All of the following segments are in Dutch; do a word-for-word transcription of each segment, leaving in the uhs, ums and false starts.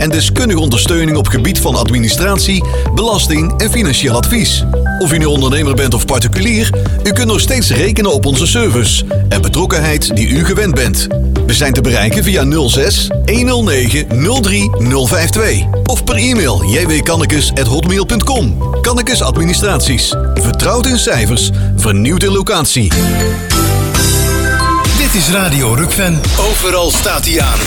en deskundige ondersteuning op gebied van administratie, belasting en financieel advies. Of u nu ondernemer bent of particulier, u kunt nog steeds rekenen op onze service en betrokkenheid die u gewend bent. We zijn te bereiken via nul zes honderdnegen nul drie nul vijf twee of per e-mail j w kannekes at hotmail punt com. Kannekes Administraties. Vertrouwd in cijfers, vernieuwd in locatie. Dit is Radio Rukven. Overal staat hij aan.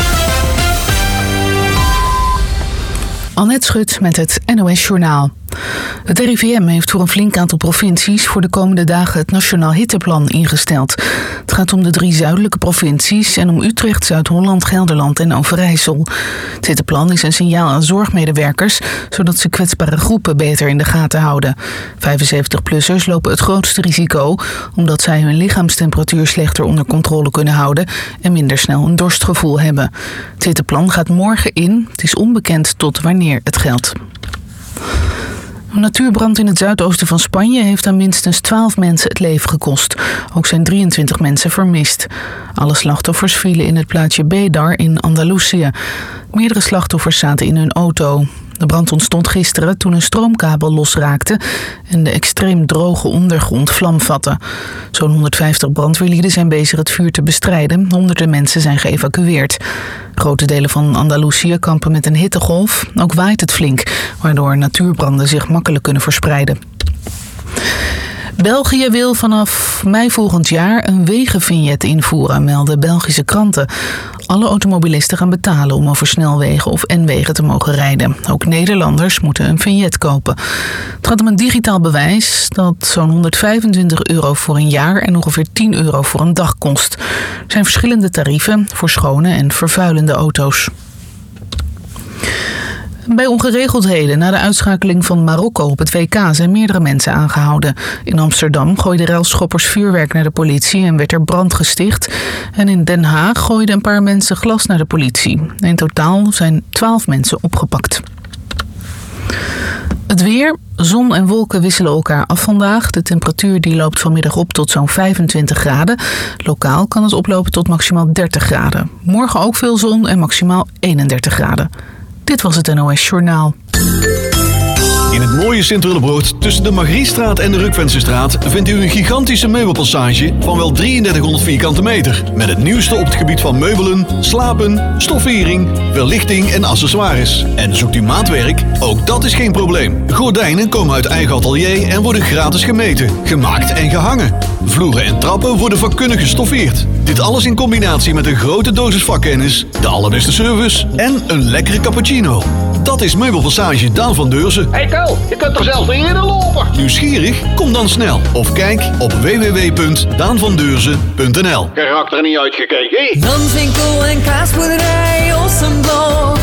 Annette Schut met het N O S-journaal. Het R I V M heeft voor een flink aantal provincies voor de komende dagen het Nationaal Hitteplan ingesteld. Het gaat om de drie zuidelijke provincies en om Utrecht, Zuid-Holland, Gelderland en Overijssel. Het hitteplan is een signaal aan zorgmedewerkers, zodat ze kwetsbare groepen beter in de gaten houden. vijfenzeventig-plussers lopen het grootste risico, omdat zij hun lichaamstemperatuur slechter onder controle kunnen houden en minder snel een dorstgevoel hebben. Het hitteplan gaat morgen in. Het is onbekend tot wanneer het geldt. Een natuurbrand in het zuidoosten van Spanje heeft aan minstens twaalf mensen het leven gekost. Ook zijn drieëntwintig mensen vermist. Alle slachtoffers vielen in het plaatsje Bédar in Andalusië. Meerdere slachtoffers zaten in hun auto. De brand ontstond gisteren toen een stroomkabel losraakte en de extreem droge ondergrond vlam vatte. Zo'n honderdvijftig brandweerlieden zijn bezig het vuur te bestrijden. Honderden mensen zijn geëvacueerd. Grote delen van Andalusië kampen met een hittegolf. Ook waait het flink, waardoor natuurbranden zich makkelijk kunnen verspreiden. België wil vanaf mei volgend jaar een wegenvignet invoeren, melden Belgische kranten. Alle automobilisten gaan betalen om over snelwegen of N-wegen te mogen rijden. Ook Nederlanders moeten een vignet kopen. Het gaat om een digitaal bewijs dat zo'n honderdvijfentwintig euro voor een jaar en ongeveer tien euro voor een dag kost. Er zijn verschillende tarieven voor schone en vervuilende auto's. Bij ongeregeldheden na de uitschakeling van Marokko op het W K zijn meerdere mensen aangehouden. In Amsterdam gooiden relschoppers vuurwerk naar de politie en werd er brand gesticht. En in Den Haag gooiden een paar mensen glas naar de politie. In totaal zijn twaalf mensen opgepakt. Het weer. Zon en wolken wisselen elkaar af vandaag. De temperatuur die loopt vanmiddag op tot zo'n vijfentwintig graden. Lokaal kan het oplopen tot maximaal dertig graden. Morgen ook veel zon en maximaal eenendertig graden. Dit was het N O S-journaal. In het mooie Sint-Willebroord tussen de Margriestraat en de Rukvensestraat vindt u een gigantische meubelpassage van wel drieëndertighonderd vierkante meter. Met het nieuwste op het gebied van meubelen, slapen, stoffering, verlichting en accessoires. En zoekt u maatwerk? Ook dat is geen probleem. Gordijnen komen uit eigen atelier en worden gratis gemeten, gemaakt en gehangen. Vloeren en trappen worden vakkundig gestoffeerd. Dit alles in combinatie met een grote dosis vakkennis, de allerbeste service en een lekkere cappuccino. Dat is Meubelpassage Daan van Deurzen. Hey Ko, je kunt er zelfs niet in lopen. Nieuwsgierig? Kom dan snel. Of kijk op w w w punt daan van deurzen punt n l. Karakter niet uitgekeken. Danswinkel en kaasboerderij Ossenblok.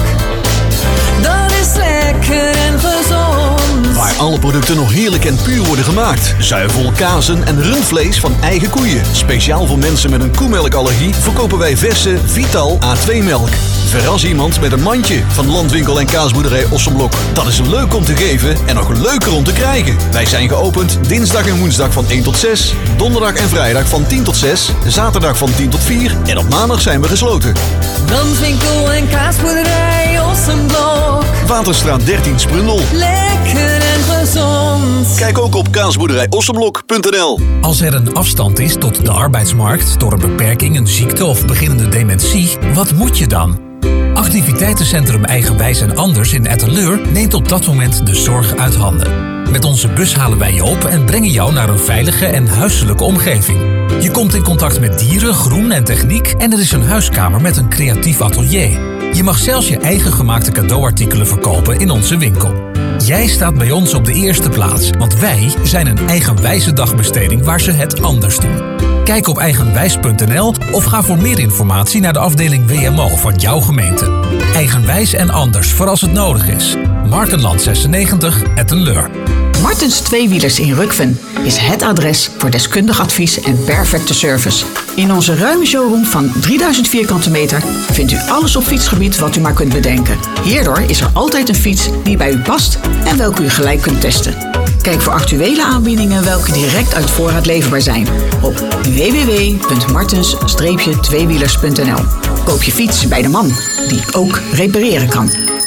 Dat is lekker en gezond. Waar alle producten nog heerlijk en puur worden gemaakt. Zuivel, kazen en rundvlees van eigen koeien. Speciaal voor mensen met een koemelkallergie verkopen wij verse Vital A twee melk. Verras iemand met een mandje van Landwinkel en kaasboerderij Ossenblok. Dat is leuk om te geven en nog leuker om te krijgen. Wij zijn geopend dinsdag en woensdag van één tot zes, donderdag en vrijdag van tien tot zes, zaterdag van tien tot vier en op maandag zijn we gesloten. Danswinkel en kaasboerderij Ossenblok. Waterstraat dertien Sprundel. Lekker en gezond. Kijk ook op kaasboerderij ossenblok punt n l. Als er een afstand is tot de arbeidsmarkt door een beperking, een ziekte of beginnende dementie, wat moet je dan? Activiteitencentrum Eigenwijs en Anders in Etteleur neemt op dat moment de zorg uit handen. Met onze bus halen wij je op en brengen jou naar een veilige en huiselijke omgeving. Je komt in contact met dieren, groen en techniek en er is een huiskamer met een creatief atelier. Je mag zelfs je eigen gemaakte cadeauartikelen verkopen in onze winkel. Jij staat bij ons op de eerste plaats, want wij zijn een eigenwijze dagbesteding waar ze het anders doen. Kijk op eigenwijs punt n l of ga voor meer informatie naar de afdeling W M O van jouw gemeente. Eigenwijs en Anders voor als het nodig is. Markenland zesennegentig, Etteleur. Martens Tweewielers in Rukven is het adres voor deskundig advies en perfecte service. In onze ruime showroom van drieduizend vierkante meter vindt u alles op fietsgebied wat u maar kunt bedenken. Hierdoor is er altijd een fiets die bij u past en welke u gelijk kunt testen. Kijk voor actuele aanbiedingen welke direct uit voorraad leverbaar zijn op w w w punt martens tweewielers punt n l. Koop je fiets bij de man die ook repareren kan.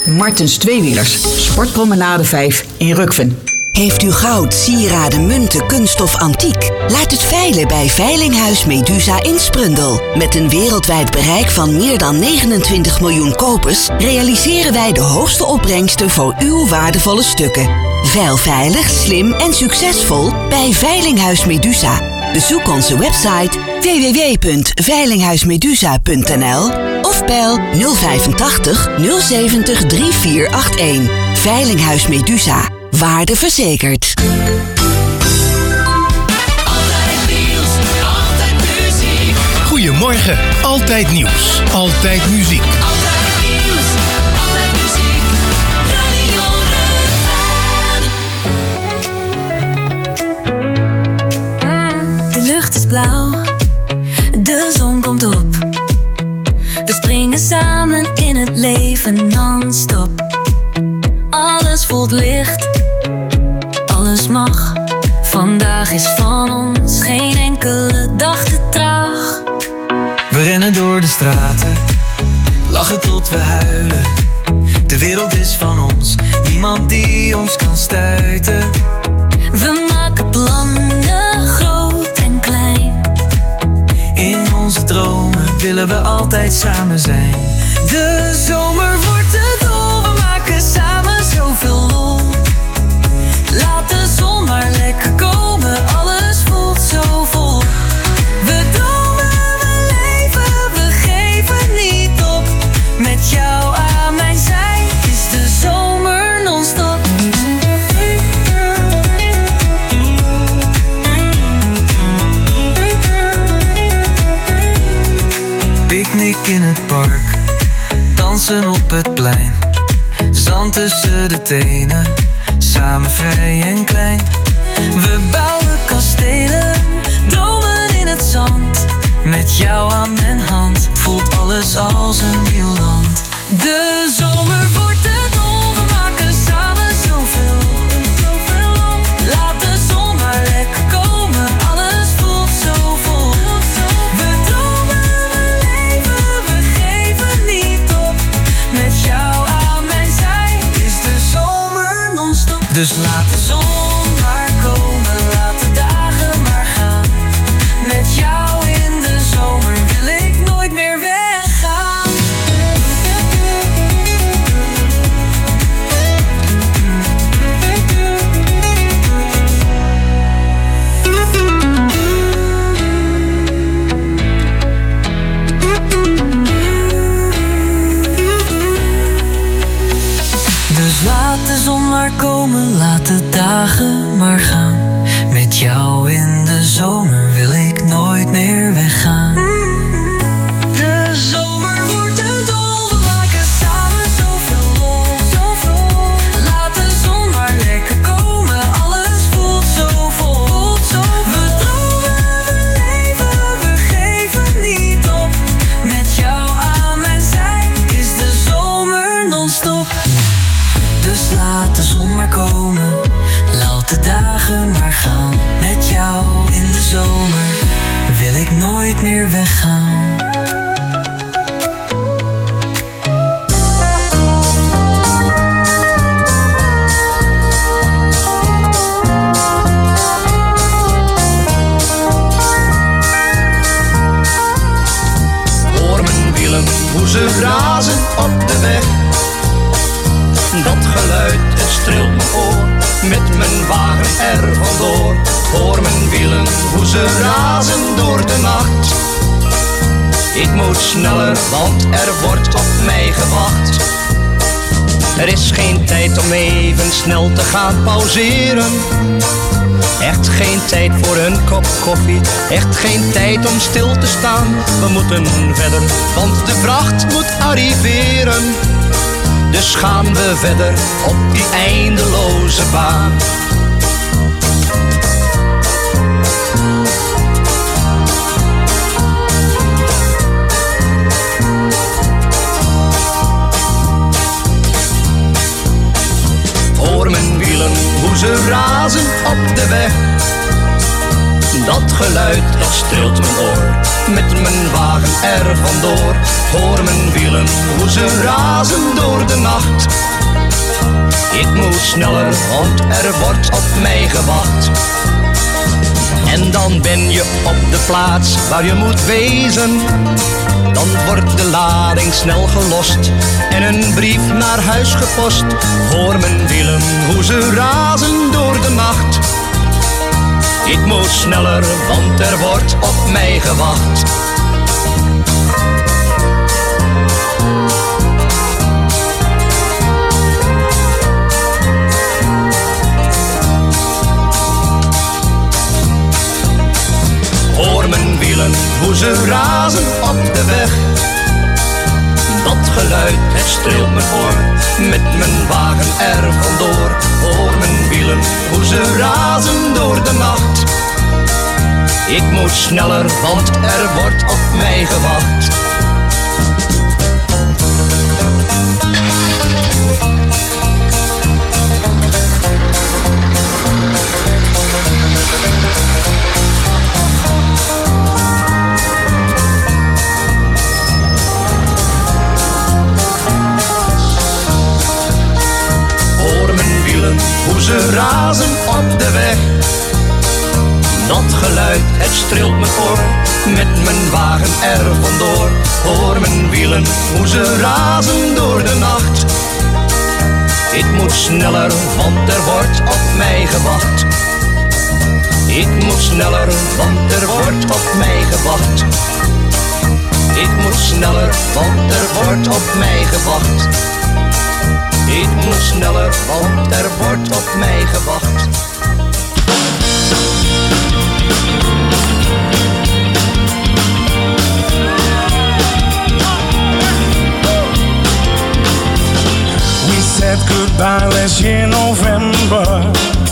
Martens Tweewielers, Sportpromenade vijf in Rukven. Heeft u goud, sieraden, munten, kunststof, antiek? Laat het veilen bij Veilinghuis Medusa in Sprundel. Met een wereldwijd bereik van meer dan negenentwintig miljoen kopers realiseren wij de hoogste opbrengsten voor uw waardevolle stukken. Veil veilig, slim en succesvol bij Veilinghuis Medusa. Bezoek onze website w w w punt veilinghuismedusa punt n l of bel nul vijfentachtig nul zeventig drie vier acht een. Veilinghuis Medusa. Waarde verzekerd. Altijd nieuws, altijd muziek. Goedemorgen, altijd nieuws, altijd muziek. Altijd nieuws, altijd muziek. Radio Rukven. De lucht is blauw, de zon komt op. We springen samen in het leven non-stop. Alles voelt licht, alles mag. Vandaag is van ons, geen enkele dag te traag. We rennen door de straten, lachen tot we huilen. De wereld is van ons, niemand die ons kan stuiten. We maken plannen, groot en klein. In onze dromen willen we altijd samen zijn. De zomer wordt te dol, we maken samen zoveel lol. Laat de zon maar lekker komen, alles voelt zo vol. We dromen, we leven, we geven niet op. Met jou aan mijn zij is de zomer non-stop. Picknick in het park, dansen op het plein. Zand tussen de tenen, samen vrij en klein. We bouwen kastelen, dromen in het zand. Met jou aan mijn hand, voelt alles als een nieuw land. De zomer wordt te dol, we maken samen zoveel. Laat de zon maar lekker komen, alles voelt zo vol. We dromen, we leven, we geven niet op. Met jou aan mijn zij is de zomer non-stop. Dus laat de zon maar komen, laat de dagen maar gaan. Met jou in de zomer wil ik nooit meer weggaan. Dus laat de zon maar komen, laat de dagen maar gaan. Met jou in de zomer wil ik nooit meer weggaan. De zomer wordt te dol, we maken samen zoveel lol. Zoveel. Laat de zon maar lekker komen, alles voelt zo vol. We dromen, we leven, we geven niet op. Met jou aan mijn zij is de zomer non-stop. Dus laat de zon maar komen, laat de dagen maar gaan. Met jou in de zomer wil ik nooit meer weggaan. Hoor mijn wielen, hoe ze razen op de weg. Dat geluid, het streelt me oor, met mijn wagen er vandoor. Hoor mijn wielen, hoe ze razen door de nacht. Ik moet sneller, want er wordt op mij gewacht. Er is geen tijd om even snel te gaan pauzeren. Echt geen tijd voor een kop koffie, echt geen tijd om stil te staan. We moeten verder, want de vracht moet arriveren. Dus gaan we verder op die eindeloze baan. Hoor mijn wielen, hoe ze razen op de weg. Dat geluid, dat streelt mijn oor, met mijn wagen er vandoor. Hoor mijn wielen, hoe ze razen door de nacht. sneller, want er wordt op mij gewacht. En dan ben je op de plaats waar je moet wezen. Dan wordt de lading snel gelost en een brief naar huis gepost. Hoor mijn wielen hoe ze razen door de nacht. Ik moet sneller, want er wordt op mij gewacht. Hoor mijn wielen hoe ze razen op de weg. Dat geluid, het streelt me voor, met mijn wagen er vandoor. Hoor mijn wielen hoe ze razen door de nacht. Ik moet sneller, want er wordt op mij gewacht. Hoe ze razen op de weg. Dat geluid, het streelt me voor, met mijn wagen er vandoor. Hoor mijn wielen, hoe ze razen door de nacht. Ik moet sneller, want er wordt op mij gewacht. Ik moet sneller, want er wordt op mij gewacht. Ik moet sneller, want er wordt op mij gewacht. Ik moet sneller, want er wordt op mij gewacht. We said goodbye last year November,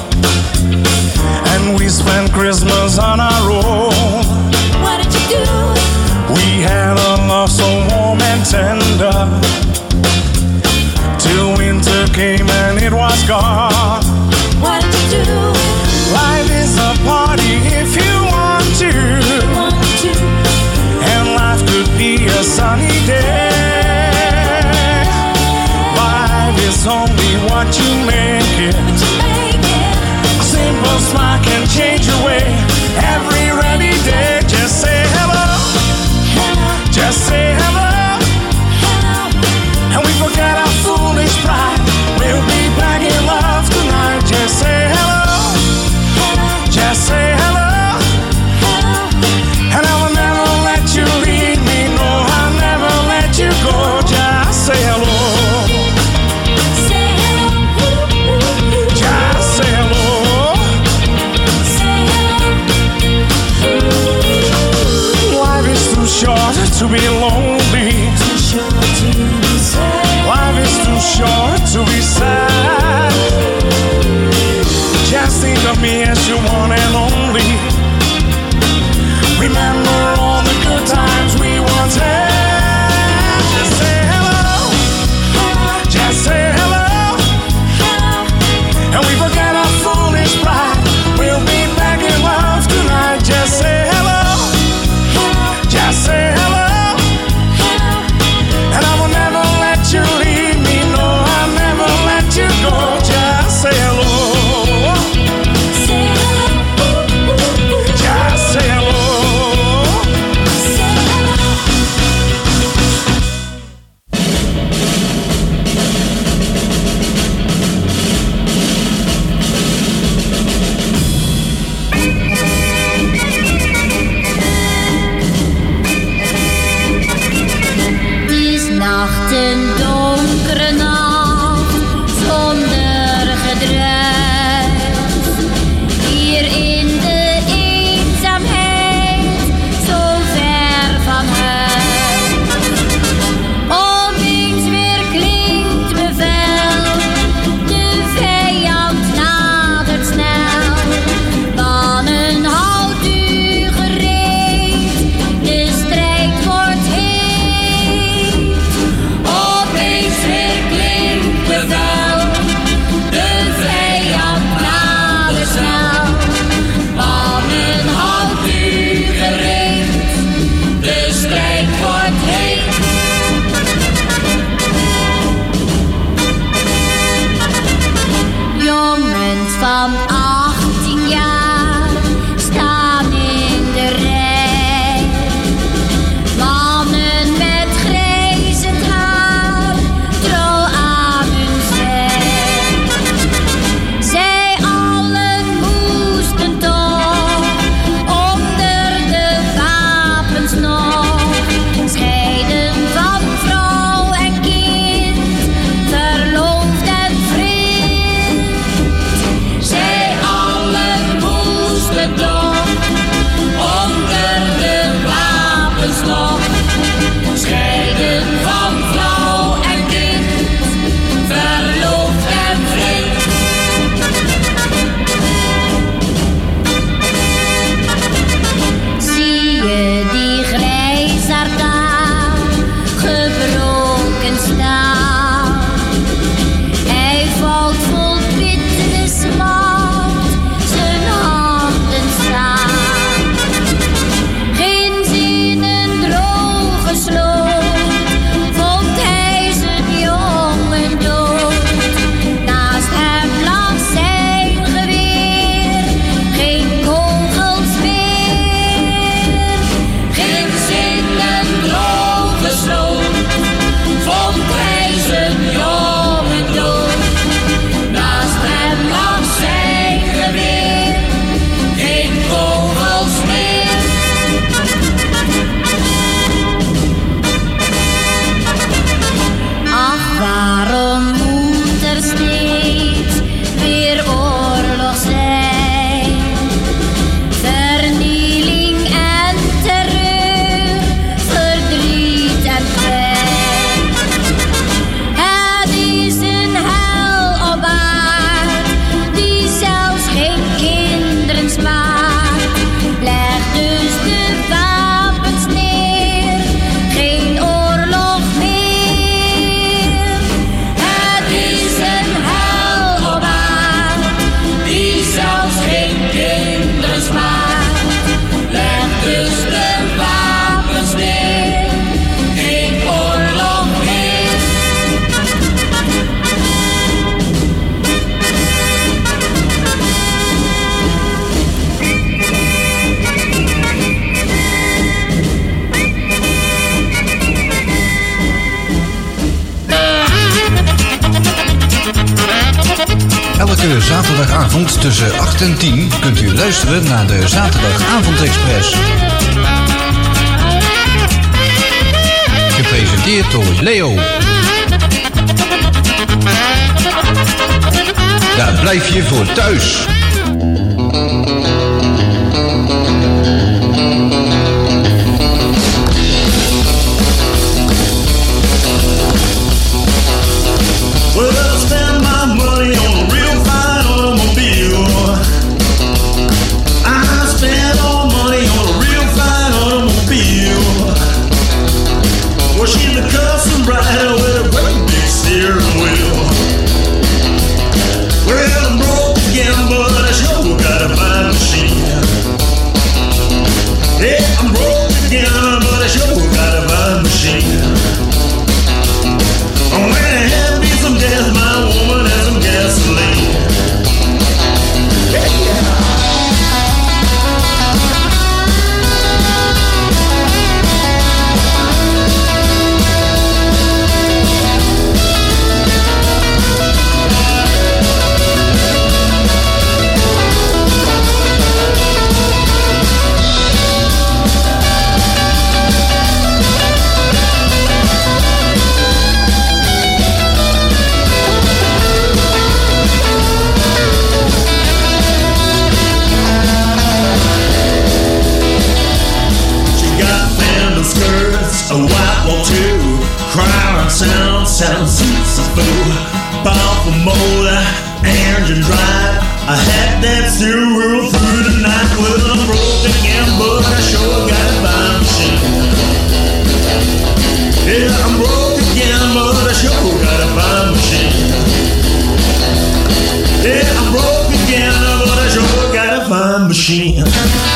and we spent Christmas on our own. What did you do? We had a love so warm and tender, till winter came and it was gone. What did you do? Life is a party if you want to, Want to. and life could be a sunny day. Life is only what you make it. What you make it. A simple smile can change your way. Every rainy day, just say hello. Hello. Just say hello. Hello. And we forget our foolish pride. We'll be back in love tonight. Just say hello. Hello. Just say hello. Hello. And I will never let you leave me. No, I'll never let you go. Just say hello. Say hello. Just Vanavond tussen acht en tien kunt u luisteren naar de Zaterdagavondexpress. Gepresenteerd door Leo. Daar blijf je voor thuis. Well, I spend my money on a real fine automobile. I spend all money on a real fine automobile. Well, she's a custom rider with a great big steering wheel. Well, I'm broke again, but I sure got a fine machine. Yeah, I'm broke again, but I sure got a fine machine. I'm gonna have me some gas, my woman, and some gasoline. Yeah. A wipe or two, crowd sound, sound suits a fool. Powerful motor, engine drive. I had that steering wheel through the night. Well, I'm broke again, but I sure got a fine machine. Yeah, I'm broke again, but I sure got a fine machine. Yeah, I'm broke again, but I sure got a fine machine.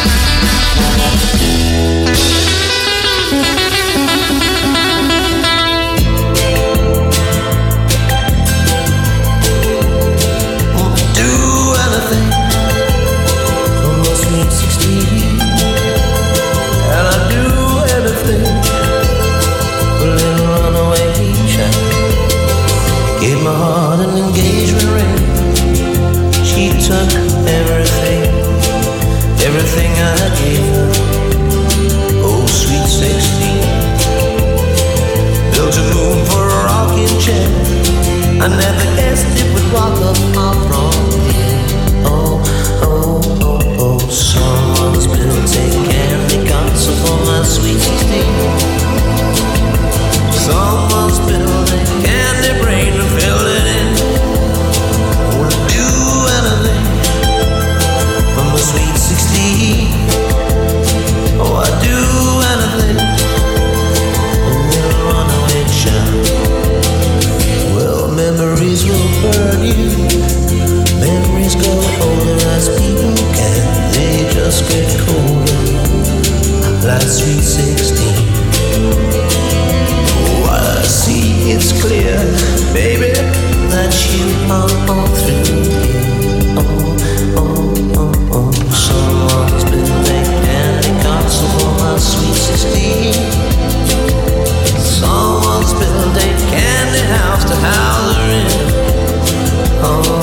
Gave my heart an engagement ring. She took everything, everything I gave her. Oh, sweet sixteen. Built a moon for a rocking chair. I never guessed it would rock up my prom. Oh, oh, oh, oh. Someone's built a candy castle for my sweet sixteen. Someone's built a candy brain to fill it in. Would do anything for my sweet sixteen. Oh, I'd do anything. A little runaway child. Well, memories will burn you. Memories go older as people can. They just get colder. Like sweet sixteen. I see it's clear, baby, that you are all through here. Oh, oh, oh, oh. Someone's been making candy castle for my sweet sixteen. Someone's built a candy house to house her in. Oh,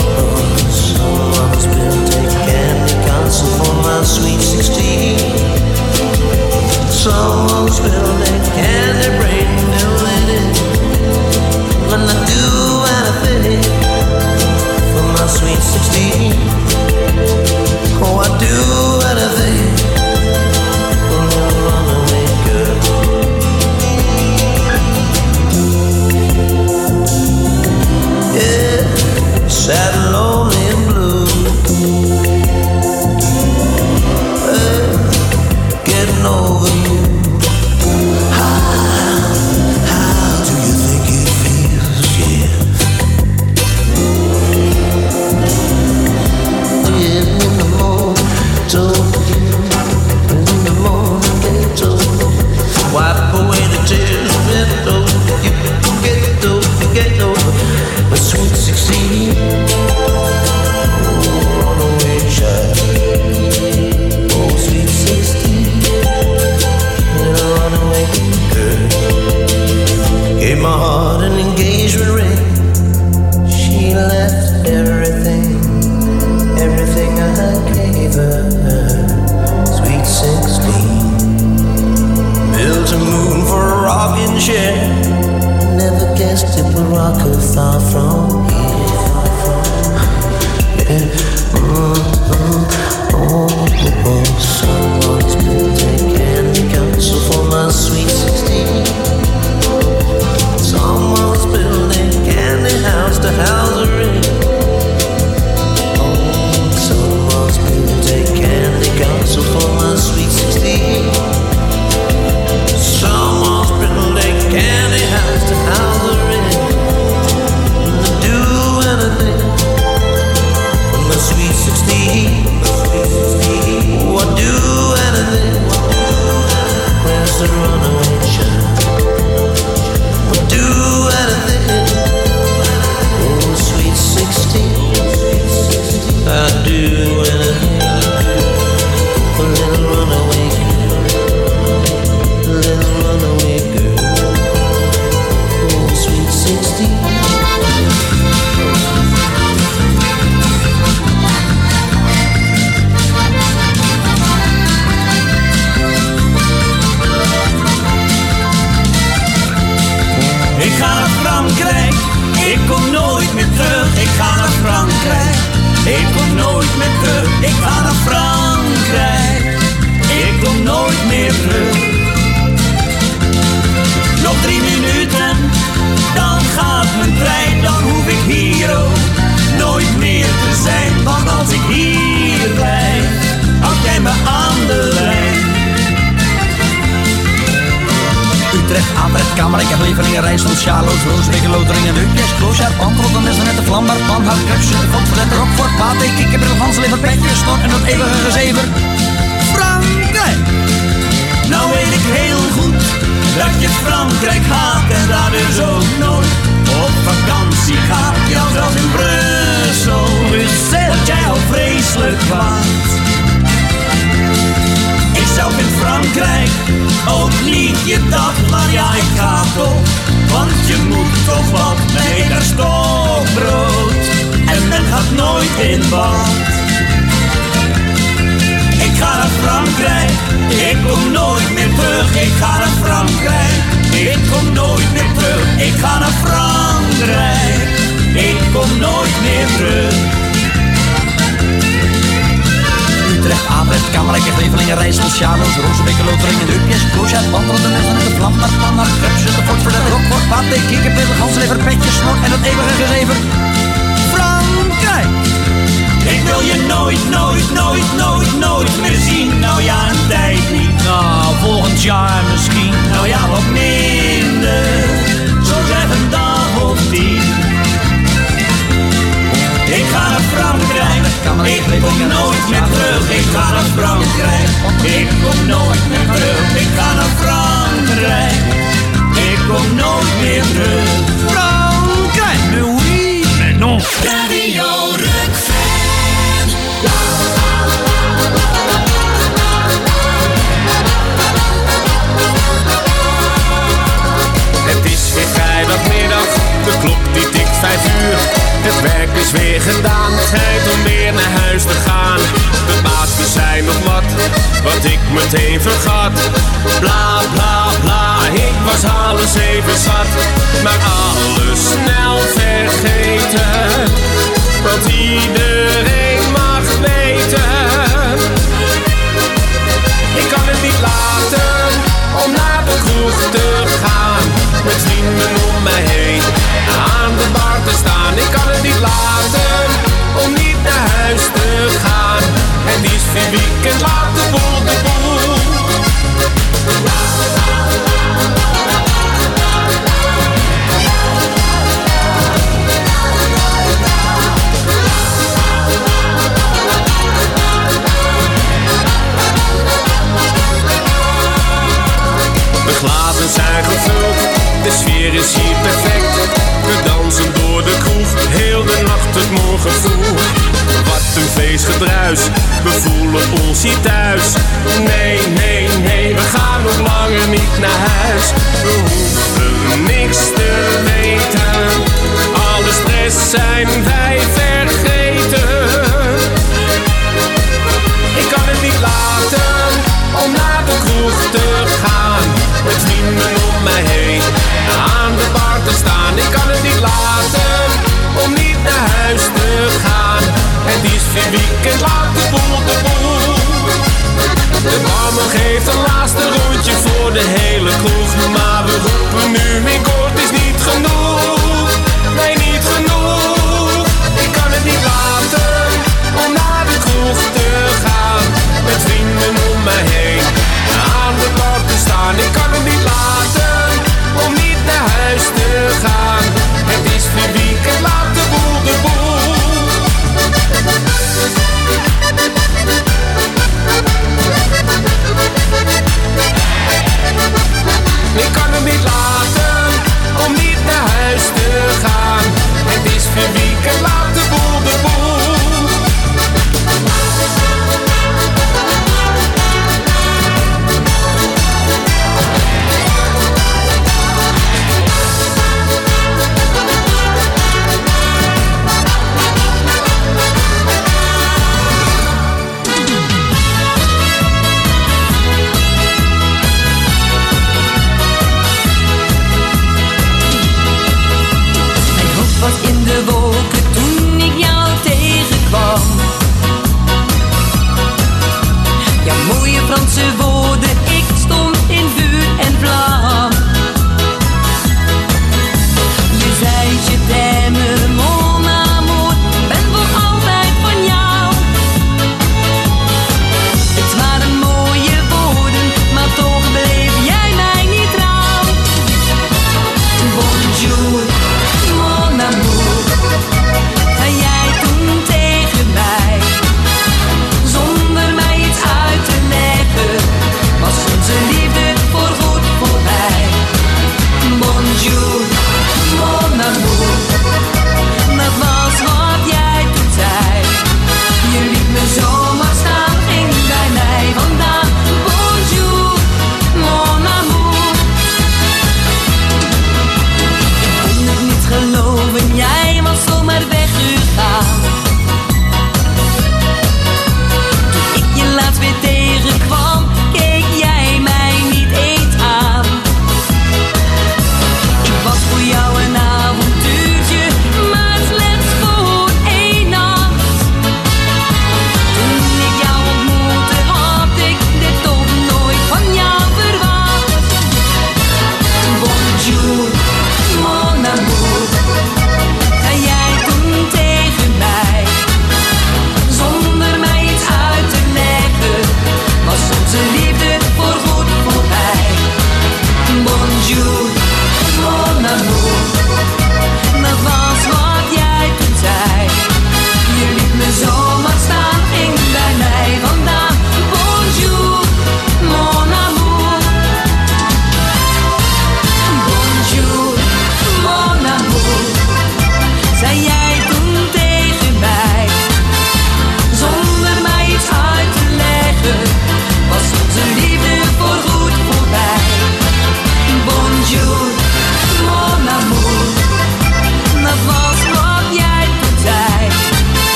ik ga naar Frankrijk. Ik kom nooit meer terug, ik ga naar Frankrijk. Ik kom nooit meer terug. Nog drie minuten, dan gaat mijn trein. Dan hoef ik hier ook nooit meer te zijn. Want als ik hier blijf, houd jij me aan de lijn. Utrecht, Apert, Kamerijk, Levelingen, Rijssel, Sjaloos, Rooswegen, Loteringen, Heupjes, Kloosjaar, Pantrot, Messenet, Vlambaar, Panhout, Krepsen, Fort, Verlet, Rockfort, Pate, Kikkerbril, Hanslever, Petje, Snor en dat eeuwige gezever. Frankrijk! Nou weet ik heel goed dat je Frankrijk haat en daar dus ook nooit op vakantie gaat. Ja, zelfs in Brussel, Brussel, dat jij al vreselijk waard. Ik zelf in Frankrijk ook niet gedacht, maar ja, ik ga toch. Want je moet toch wat mee naar stokbrood en men gaat nooit in bad. Ik ga naar Frankrijk, ik kom nooit meer terug. Ik ga naar Frankrijk, ik kom nooit meer terug. Ik ga naar Frankrijk, ik kom nooit meer terug. Utrecht, Apert, Kamerijk, Levelingen, Rijssel, Sjaloos, Rooswegen, Loteringen, Heupjes, Kloosjaar, Pantrot, de Messenet, de Vlambaar, Panhout, Krepsen, de Fort, Verlet, Rockfort, Pate, Kikkerbril, Hanslever, Petje, Snor en dat eeuwige gezever. Frankrijk! Ik wil je nooit, nooit, nooit, nooit, nooit meer zien. Nou ja, een tijd niet. Nou, volgend jaar misschien. Nou ja, wat minder. Zo zeg een dag of tien. Ik ga naar Frankrijk. Ik kom nooit meer terug. Ik ga naar Frankrijk. Ik kom nooit meer terug. Ik ga naar Frankrijk. Ik kom nooit meer terug. Frankrijk! Mais oui, mais non. Radio Rukven. Het is weer vrijdagmiddag, de klok die tikt vijf uur. Het werk is weer gedaan, tijd om weer naar huis te gaan. De baas die zei nog wat, wat ik meteen vergat. Bla bla bla, ik was alles even zat. Maar alles snel vergeten, want iedereen mag weten. Ik kan het niet laten om naar de kroeg te gaan, met vrienden om mij heen aan de bar te staan. Ik kan het niet laten om niet naar huis te gaan. Het is weer weekend, laat de boel de boel. De glazen zijn gevuld, de sfeer is hier perfect. We dansen door de kroeg, heel de nacht tot morgen vroeg. Wat een feestgedruis, we voelen ons hier thuis. Nee, nee, nee, we gaan nog langer niet naar huis. We hoeven niks te weten, alle stress zijn wij vergeten. Ik kan het niet laten om naar de kroeg te gaan, met vrienden om mij heen aan de bar te staan. Ik kan het niet laten om niet naar huis te gaan. Het is weer weekend, laat de boel de boel. De barman geeft een laatste rondje voor de hele kroeg, maar we roepen nu in koor, het is niet genoeg. Nee, niet genoeg. Ik kan het niet laten om naar de kroeg te gaan, met vrienden om mij heen aan de bar te staan. Ik kan het niet laten om niet naar huis te gaan. Het is weer weekend, laat de boel de boel.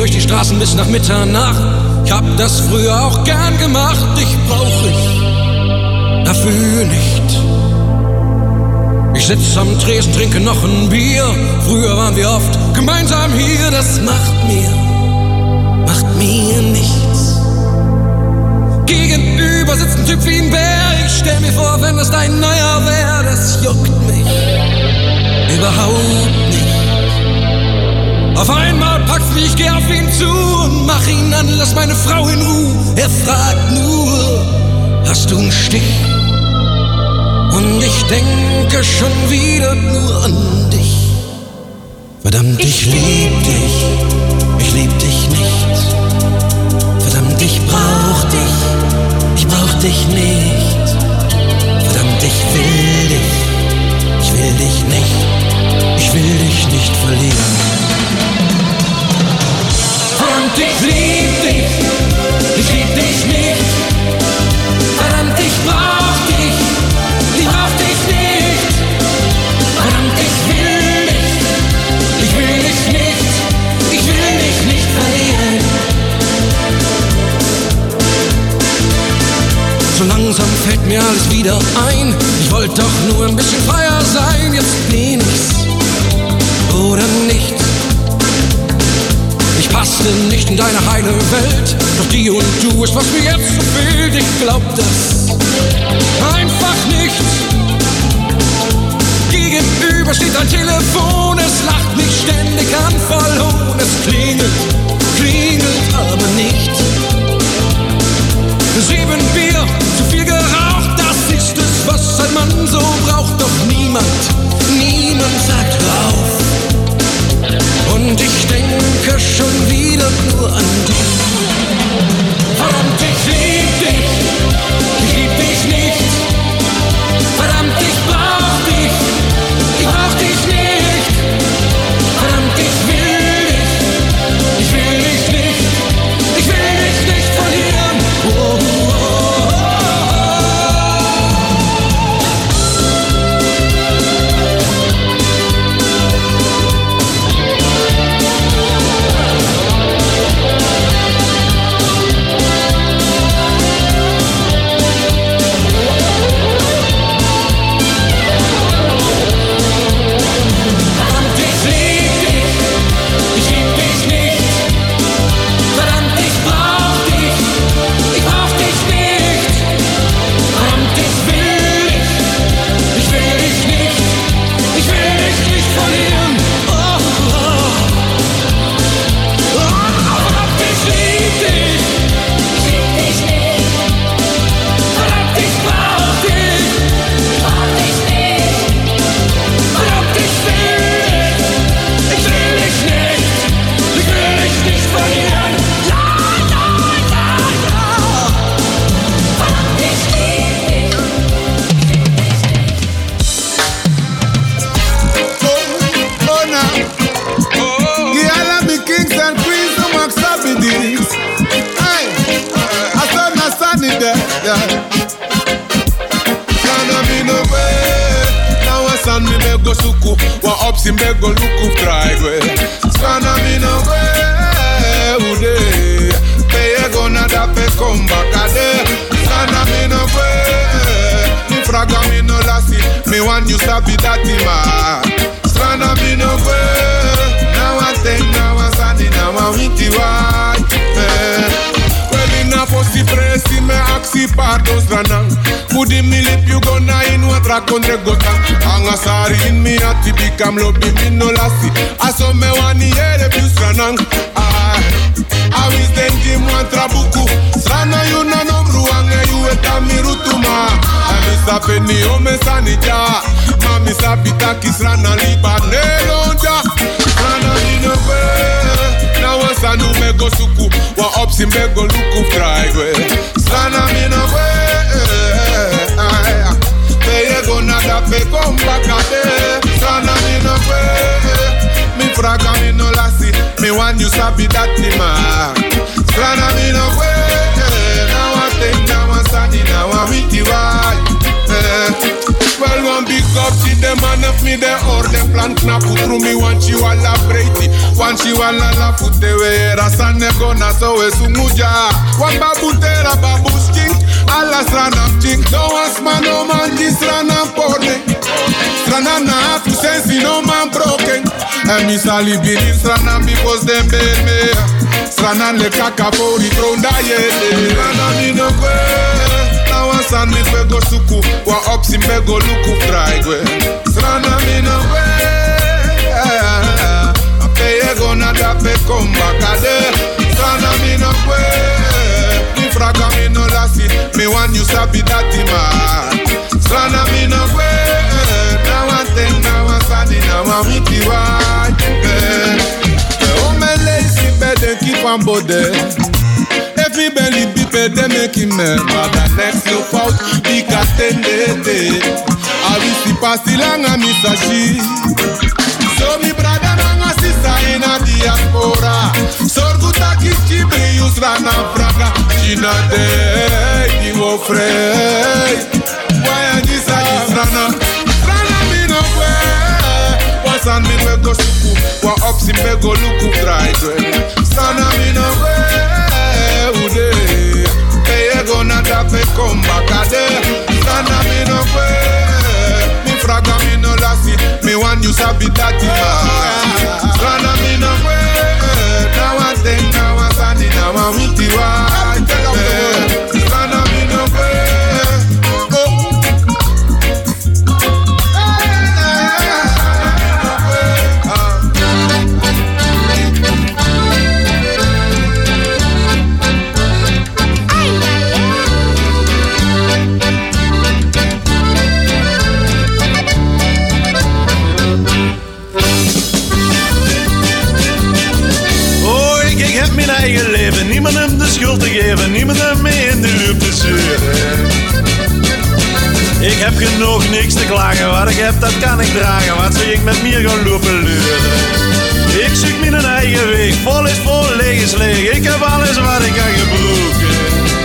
durch die Straßen bis nach Mitternacht. Ich hab das früher auch gern gemacht, dich brauch ich dafür nicht. Ich sitz am Tresen, trinke noch ein Bier. Früher waren wir oft gemeinsam hier. Das macht mir, macht mir nichts. Gegenüber sitzt ein Typ wie ein Bär. Ich stell mir vor, wenn das dein neuer wär. Das juckt mich überhaupt nicht. Auf einmal packt's mich, ich geh auf ihn zu und mach ihn an, lass meine Frau in Ruhe. Er fragt nur, hast du einen Stich? Und ich denke schon wieder nur an dich. Verdammt, ich, ich lieb dich, ich lieb dich nicht. Verdammt, ich brauch dich, ich brauch dich nicht. Verdammt, ich will dich, ich will dich nicht. Ich will dich nicht verlieren. Verdammt, ich lieb dich, ich lieb dich nicht. Verdammt, ich brauch dich, ich brauch dich nicht. Verdammt, ich will dich, ich will dich nicht. Ich will dich nicht verlieren. So langsam fällt mir alles wieder ein. Ich wollte doch nur ein bisschen freier sein. Jetzt bin ich's oder nicht. Ich passte nicht in deine heile Welt. Doch die und du ist, was mir jetzt so fehlt. Ich glaub das einfach nicht. Gegenüber steht ein Telefon. Es lacht mich ständig an, voll Hohn. Es klingelt, klingelt aber nicht. Sieben Bier, zu viel geraucht. Das ist es, was ein Mann so braucht. Doch niemand, niemand sagt rauf. Und ich denke schon wieder nur an dich. Verdammt, ich lieb dich, ich lieb dich nicht. Verdammt, ich brauch dich, ich brauch dich nicht. Verdammt, ich will dich, ich will dich nicht. Ich will dich nicht verlieren. Oh, oh, oh, oh. Simbego luku driveway. Sana mina we ude. Peye gona da pe kombakade. Sana mina we. Mi fraga mina lasi. Me want you sabi dati ma. Sana mina we. Now I think now I sani now I winti wa. Na posti presi me aksi pardo stranang. Fudi mi lip you gonna in watra kondre gota. Anga sari in mi ati bikam lobi mi no lasi. Aso me wani yere piu stranang. Ah, awis denji mwantra buku. Strana you na nomru ange you eta mi rutuma. Ami sape ni ome sanija. Mami sapita ki strana liba nelonja. Strana ni no kwe. Na wansa nu me go suku. Wa opsi me go luku driveway. Sana mi no we. Peye go nada pe kombakade. Sana mi no we. Mi fraga mi no lasi. Me want you sabi dati ma. Sana mi no we. Now I think now I sani now I witi wai. Well, one big up to the man of me, the or the plan knap through me, want you all a break. Wan she wala la futewe rasane gona so esumuja. Wan babutera babushking ala sranam ching. No one man no man this ranam porne. Strana na tu sensi no man broken. And me sali bini stranam because them bail me. Strana le kaka pori tronda yele. Strana mi no kwe. Na wan san mi kwe go suku. Wa opsi mbe go luku try kwe. Strana mi no kwe. Peye gonna dape komba kade. Strana mi no kwe. Mi fraga mi no lasi. Me want you sabi dati man. Strana mi no kwe. Now one thing, now one sandy, now one witty white. Oh, my lazy bed and keep on body. If me belly be bed, they make him mad. But the next look out, be catended. I will see past the long and miss a she. So me brother and a sister in a diaspora. So good a kiss, she bring you strana fraga. She not there, you go afraid. Why and this a strana? San mi we go suku, wa opsi me go luku try to. Sana mi no we ude, peye go na dape komba kade. Sana mi no we, mi fraga mi no lasi, mi wan you sabi dati ma. Sana mi no we, na wan ten, na wan sandi, na wan witi wa. Sana mi no we. Mijn eigen leven, niemand hem de schuld te geven, niemand hem mee in de loop te zeuren. Ik heb genoeg niks te klagen, wat ik heb dat kan ik dragen, wat zou ik met meer gaan lopen leuren. Ik zoek mijn eigen weg, vol is vol, leeg is leeg, ik heb alles wat ik kan gebruiken.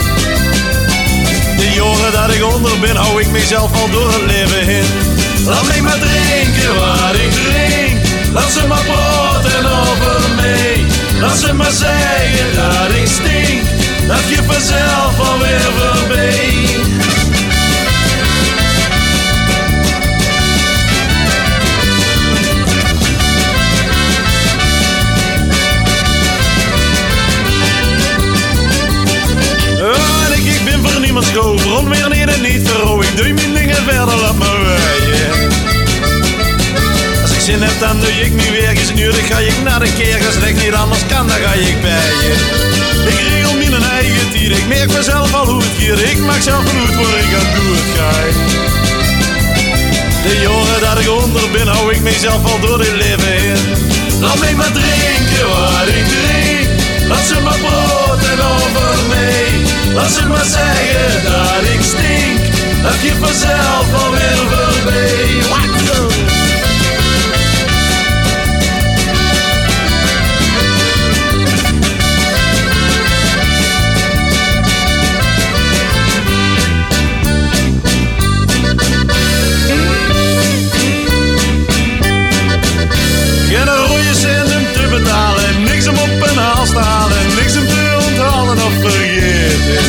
De jaren dat ik onder ben, hou ik mezelf al door het leven heen. Laat mij maar drinken wat ik drink, laat ze maar praten over mij. Laat ze maar zeggen dat ik stink, dat je vanzelf alweer voorbij. Oh, ik, ik ben voor niemand schoof, rond weer niet en niet verrouw. Ik doe mijn dingen verder, laat me wijden. Zin heb, dan doe ik nu weer gesnuurd. Ga ik naar de keer, als het niet anders kan, dan ga ik bij je. Ik regel mijn eigen tier, ik merk mezelf al hoe het gaat. Ik mag zelf goed waar ik aan doe het ga. De jaren dat ik onder ben, hou ik mezelf al door dit leven heen. Laat mij maar drinken wat ik drink, laat ze maar praten over mij. Laat ze maar zeggen dat ik stink, dat je vanzelf alweer voorbij. Geen rode cent om te betalen, niks om op een haal te halen, niks om te onthalen of vergeten.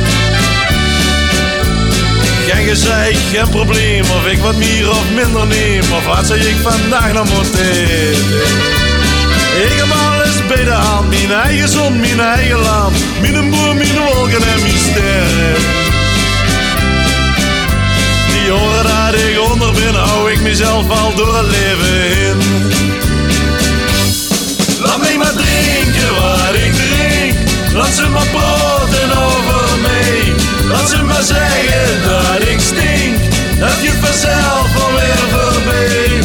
Geen gezeik, geen probleem, of ik wat meer of minder neem, of wat zou ik vandaag nog moeten eten. Ik heb alles bij de hand, mijn eigen zon, mijn eigen land, mijn boer, mijn wolken en mijn sterren. Die jaren dat ik onder ben, hou ik mezelf al door het leven heen. Laat mij maar drinken wat ik drink, laat ze maar praten over mij. Laat ze maar zeggen dat ik stink, dat je vanzelf alweer voorbij.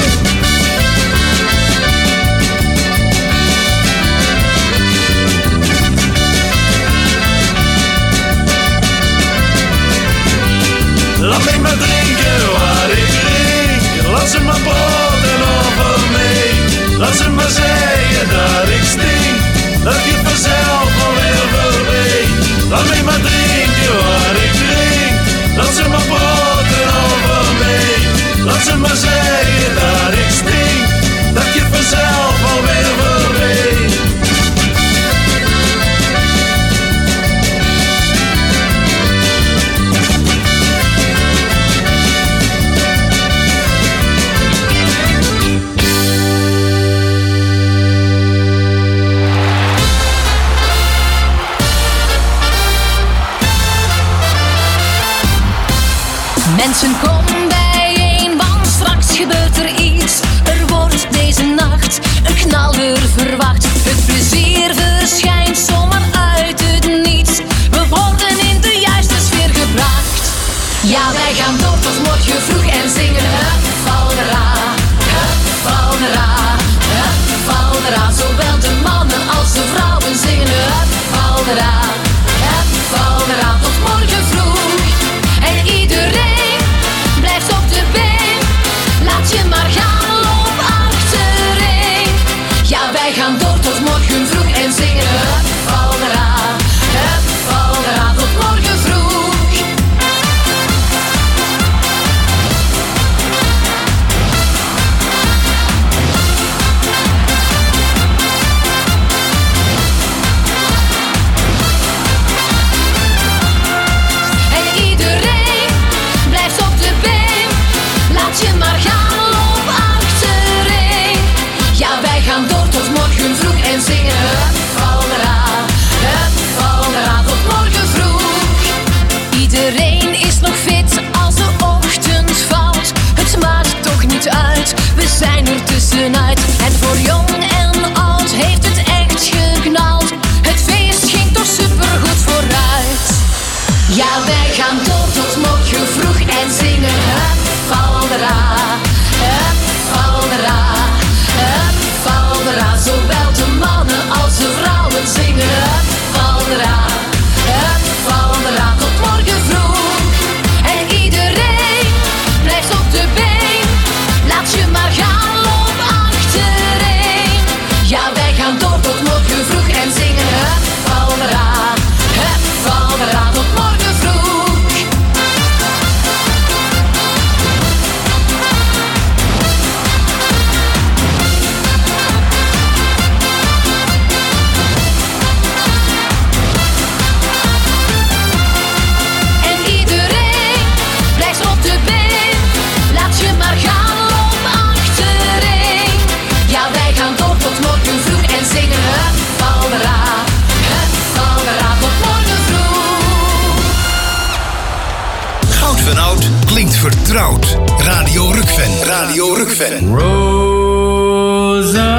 Laat mij maar drinken wat ik drink, laat ze maar praten over mij. Laat ze maar zeggen dat ik stink, dat je vanzelf alweer voorbij. Laat mij maar drinken wat ik drink, laat ze maar praten over mij. Laat ze maar zeggen dat ik stink, dat je vanzelf alweer voorbij. Mensen, kom bijeen, want straks gebeurt er iets. Er wordt deze nacht een knaller verwacht. Het plezier verschijnt zomaar uit het niets. We worden in de juiste sfeer gebracht. Ja, wij gaan door tot morgen vroeg en zingen hup, faldera, hup, faldera, hup, faldera. Zowel de mannen als de vrouwen zingen hup, faldera, hup, faldera. Tot morgen vroeg en iedereen blijft op de been. Laat je maar gaan, loop achtereen. Ja, wij gaan door tot morgen vroeg en zingen hup, faldera, hup, faldera. Tot morgen vroeg. Laat je maar gaan, loop achtereen. Ja, wij gaan door tot morgen vroeg en zingen hup, faldera, hup, faldera. Tot morgen vroeg. Iedereen is nog fit als de ochtend valt. Het maakt toch niet uit, we zijn er tussenuit. En voor jong en oud heeft het echt geknald. Het feest ging toch supergoed vooruit. Ja, wij gaan door tot morgen vroeg en zingen hup, faldera, hup, faldera, hup, faldera. Zowel de mannen als de vrouwen zingen hup, faldera, hup, faldera. Tot morgen vroeg en iedereen blijft op de been. Laat je maar gaan, loop achtereen. Ja, wij gaan door tot morgen vroeg en zingen hup, faldera, hup, faldera. Tot morgen vroeg. Klinkt vertrouwd. Radio Rukven. Radio Rukven. Rosa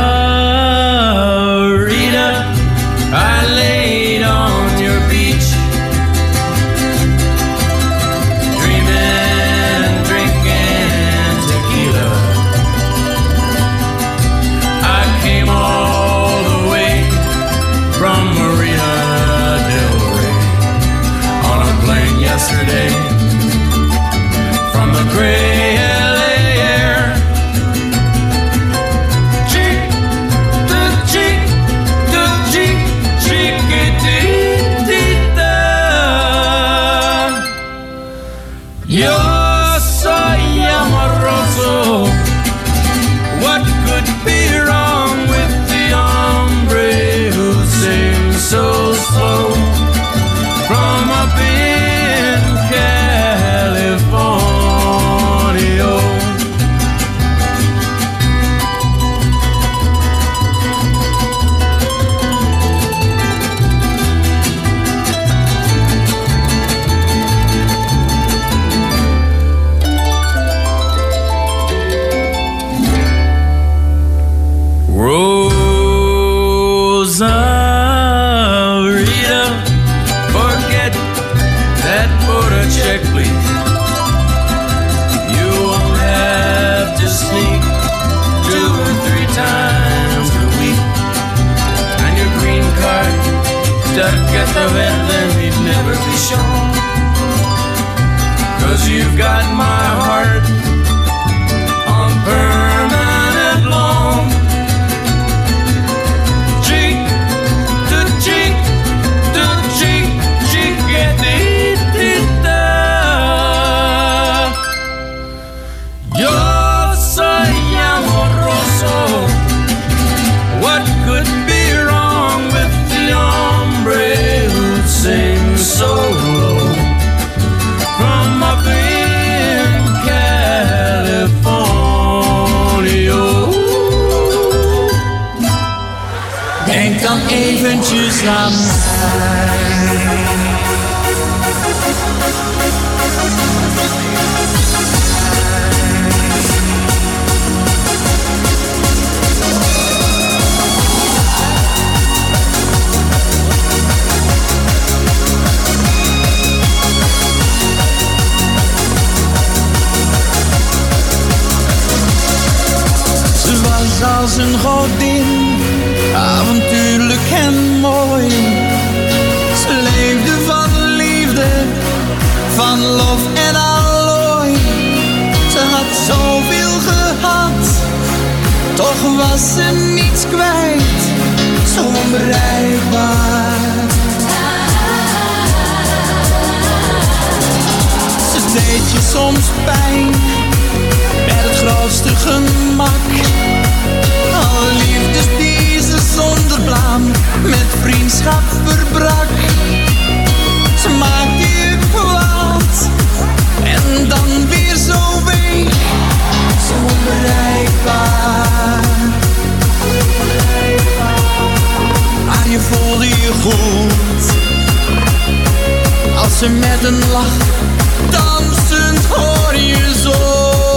Rita, I laid on your beach, dreaming and drinking tequila. I came all the way from Marina del Rey on a plane yesterday. From the gray L A air, cheek to cheek to cheek, chiquitita. Yo soy amoroso. What could be wrong with the hombre who sings so slow from up in California? Rosarita, forget that border check, please. You won't have to sneak two or three times a week. And your green card stuck at the verde need never be shown. Cause you've got my heart on permanent loan. Cheek to cheek to cheek, chiquitita. Yo soy amoroso. What could be wrong with the hombre who sings so low from up in California? Denk dan eventjes aan mij. als een godin, avontuurlijk en mooi. Ze leefde van liefde, van lof en allooi. Ze had zoveel gehad, toch was ze niets kwijt, zo onbereikbaar. Ze deed je soms pijn, met het grootste gemak. Alle liefdes die ze zonder blaam met vriendschap verbrak. Ze maakte je kwaad en dan weer zo week, zo onbereikbaar. Maar je voelde je goed als ze met een lach dansend hoor je zo.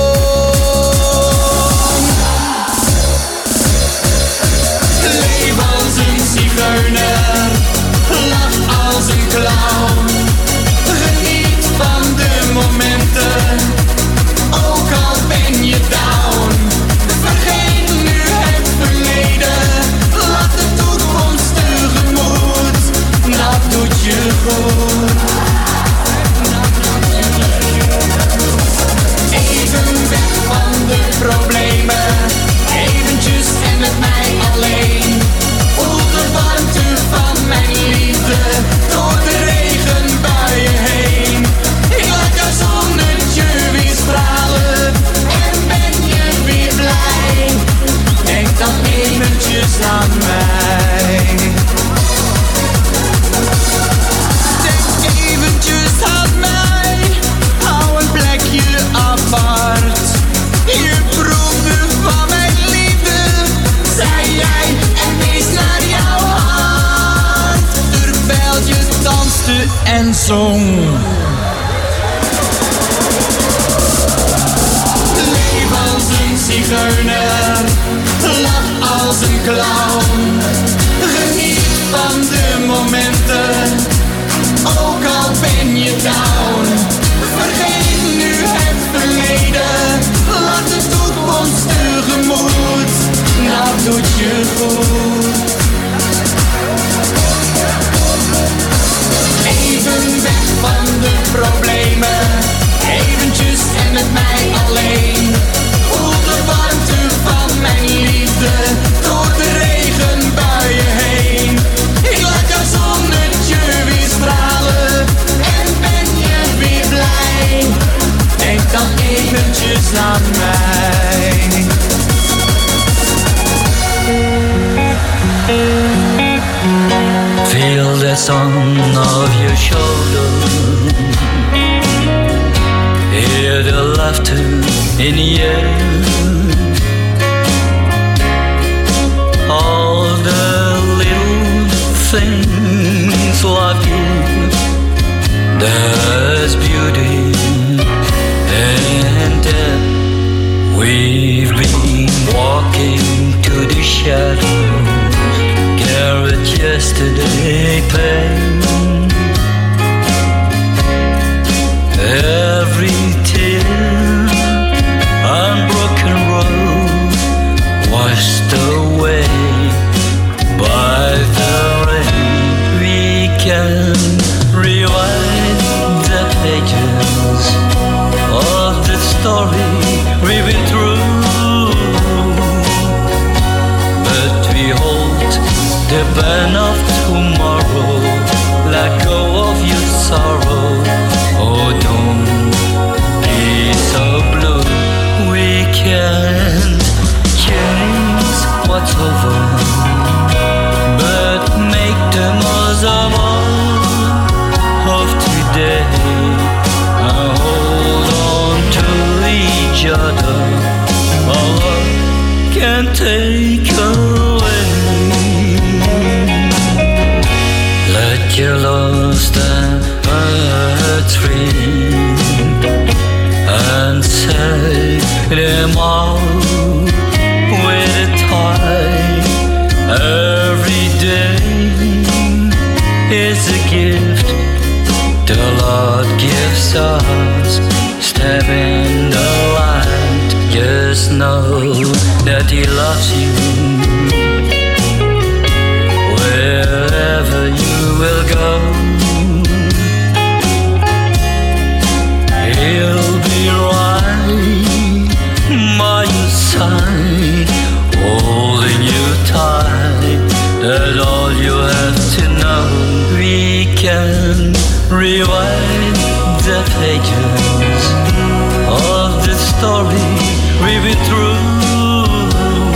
Leef als een zigeuner, lach als een clown. Geniet van de momenten, ook al ben je down. Vergeet nu het verleden, laat de toekomst tegemoet. Dat doet je goed. Even weg van de problemen, eventjes en met mij alleen. Voel de warmte van mijn liefde, door de regenbuien heen. Ik laat jouw zonnetje weer stralen, en ben je weer blij. Denk dan eventjes aan mij. Denk eventjes aan mij, hou een plekje apart. Je proefde van mijn liefde, zei jij, en wees naar jouw hart. Terwijl je danste en zong. Leef als een zigeuner, lach als een clown. Geniet van de momenten, ook al ben je down. Vergeet nu het verleden, laat de toekomst tegemoet. Dat doet je goed. Even weg van de problemen, eventjes en met mij alleen. Voel de warmte van mijn liefde, door de regenbuien heen. Ik laat jouw zonnetje weer stralen, en ben je weer blij. Denk dan eventjes aan mij. Feel the sun of your shoulder, hear the laughter in the air. All the little things love you, there's beauty and depth. We've been walking to the shadows, carried yesterday pain. Every tear, unbroken road, washed away by the rain. We can rewind the pages of the story we've been through, but we hold the pen of tomorrow. Let go of your sorrow. Oh, don't be so blue. We can't change what's over, but make the most of all of today, and hold on to each other. All love can take away. Let your lost and hurts free, and set them all with a tie. Every day is a gift the Lord gives us. Step in the light, just just know that he loves you. Wherever you will go, he'll be right by your side, holding you tight. That's all you have to know. We can rewind the pages of the story we've been through,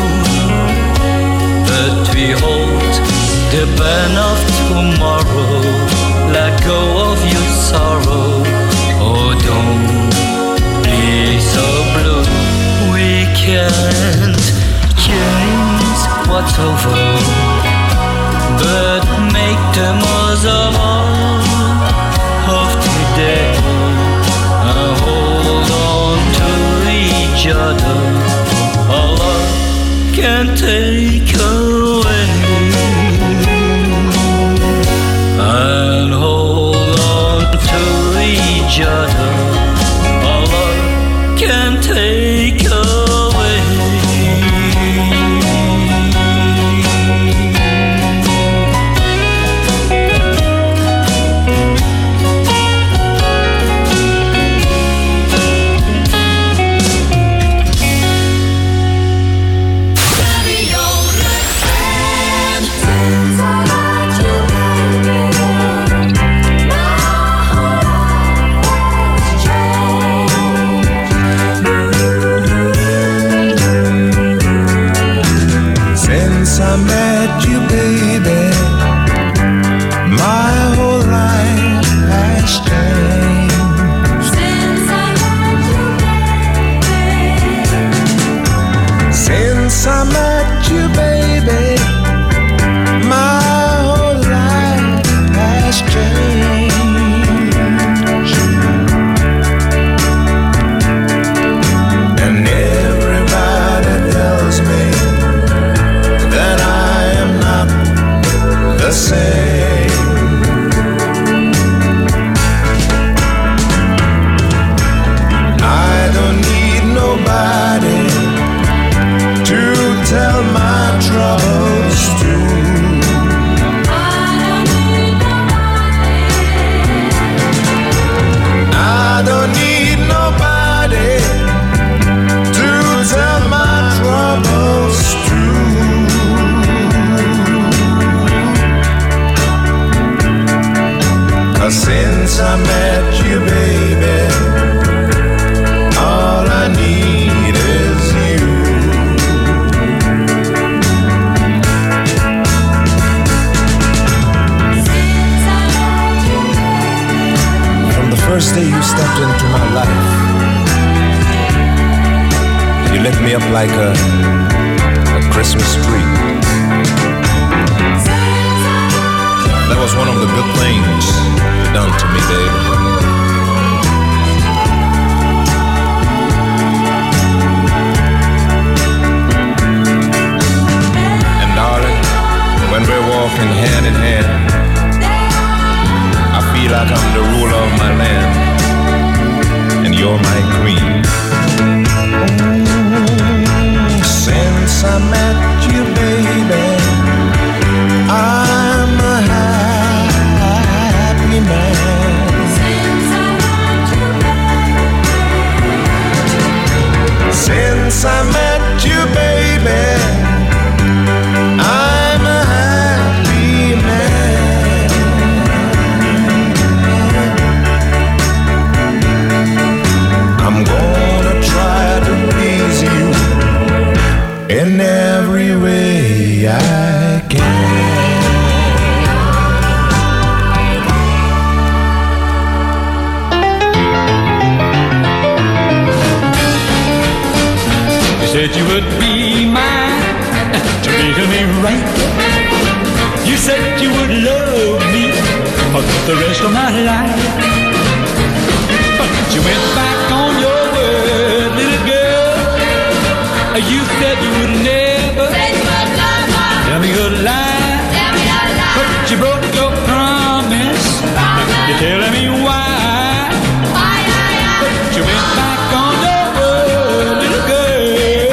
but we hold the pen of tomorrow. Let go of your sorrow. Oh, don't be so blue. We can't change what's over, but make the most of all of today. And hold on to each other. Our love can take away. And hold on to each other. Our love can take away. I met you, baby, my whole life has changed. Since I met you, baby. Since I met you, baby, my whole life has changed. And everybody tells me that I am not the same. I don't need nobody to tell my troubles to. I don't need nobody to tell my troubles to. Since I met you, baby, all I need is you. From the first day you stepped into my life, you lit me up like a, a Christmas tree. That was one of the good things done to me, baby. And darling, when we're walking hand in hand, I feel like I'm the ruler of my land, and you're my queen. Mm, since I met you, baby, I'm a happy man. Since I met you, baby, I'm a happy man. I'm gonna try to please you in every way I can. Said you would be mine, treating me right. You said you would love me for the rest of my life. But you went back on your word, little girl. You said you would never tell me a lie. But you broke your promise. You're telling me why. But you went back on your word, little girl.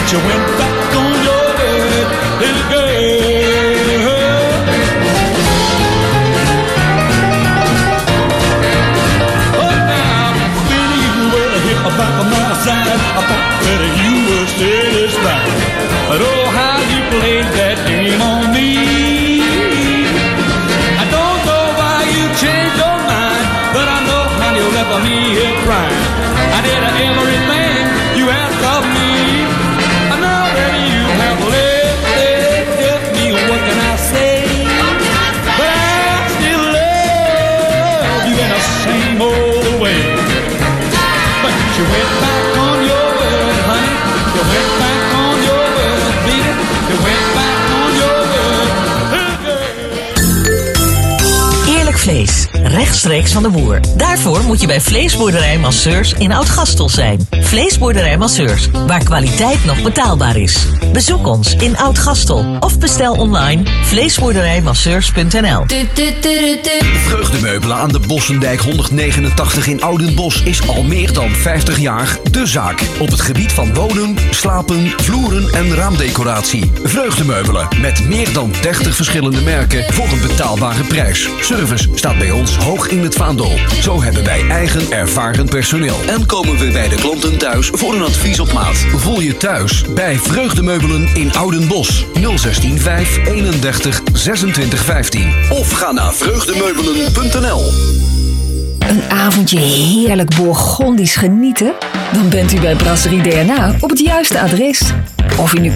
but you went back on your word, little girl. Oh, now, when you were here back on my side, I thought that you were satisfied. But oh, how you played that game on me. I don't know why you changed your mind, but I know how you left me here crying. I did everything you asked of me. I know that you have left, left, left me. What can I say? But I still love you in the same old way. But you went back on your word, honey. You went back on your word, baby. You went back on your word. Eerlijk vlees, rechtstreeks van de boer. Daarvoor moet je bij Vleesboerderij Masseurs in Oud-Gastel zijn. Vleesboerderij Masseurs, waar kwaliteit nog betaalbaar is. Bezoek ons in Oud-Gastel of bestel online vleesboerderijmasseurs punt n l. Vreugdemeubelen aan de Bossendijk honderdnegenentachtig in Oudenbosch is al meer dan vijftig jaar de zaak. Op het gebied van wonen, slapen, vloeren en raamdecoratie. Vreugdemeubelen met meer dan dertig verschillende merken voor een betaalbare prijs. Service staat bij ons hoog in het vaandel. Zo hebben wij eigen ervaren personeel. En komen we bij de klanten thuis voor een advies op maat. Voel je thuis bij Vreugdemeubelen in Oudenbosch. nul zestien vijf eenendertig zesentwintig vijftien. Of ga naar vreugdemeubelen punt n l. Een avondje heerlijk Bourgondisch genieten? Dan bent u bij Brasserie D N A op het juiste adres. Of u nu